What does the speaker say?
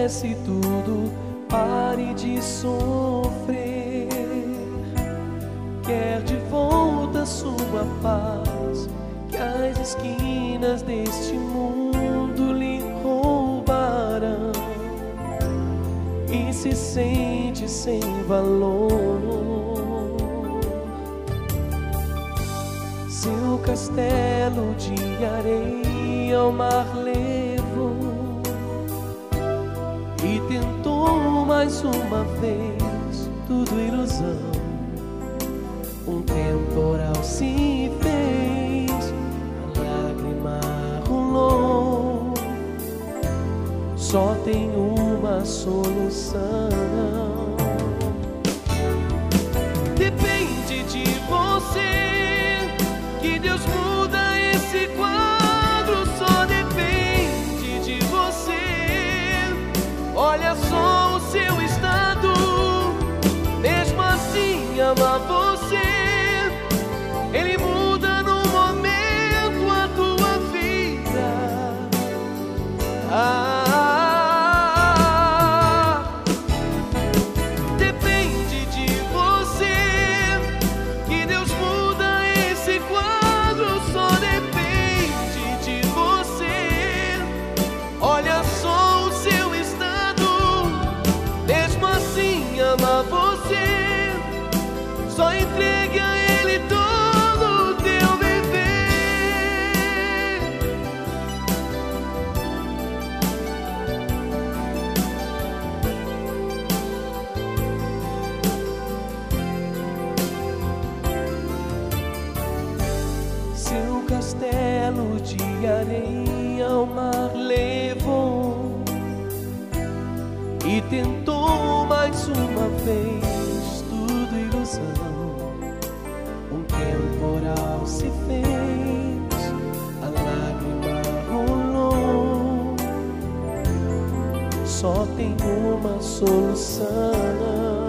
cesse tudo, pare de sofrer. Quer de volta sua paz, que as esquinas deste mundo lhe roubarão, e se sente sem valor. Seu castelo de areia ao mar levou, e tentou mais uma vez, tudo ilusão. Um temporal se fez, a lágrima rolou. Só tem uma solução. Depende de você que Deus muda esse quadro. Só depende de você. Olha só o seu estado, mesmo assim ama você. Ele muda no momento a tua vida. Depende de você que Deus muda esse quadro. Só depende de você. Olha só o seu estado, mesmo assim ama você. Só entregue a Ele todo o teu viver. Seu castelo de areia ao mar levou, e tentou mais uma vez, tudo ilusão. Um temporal se fez, a lágrima rolou. Só tem uma solução.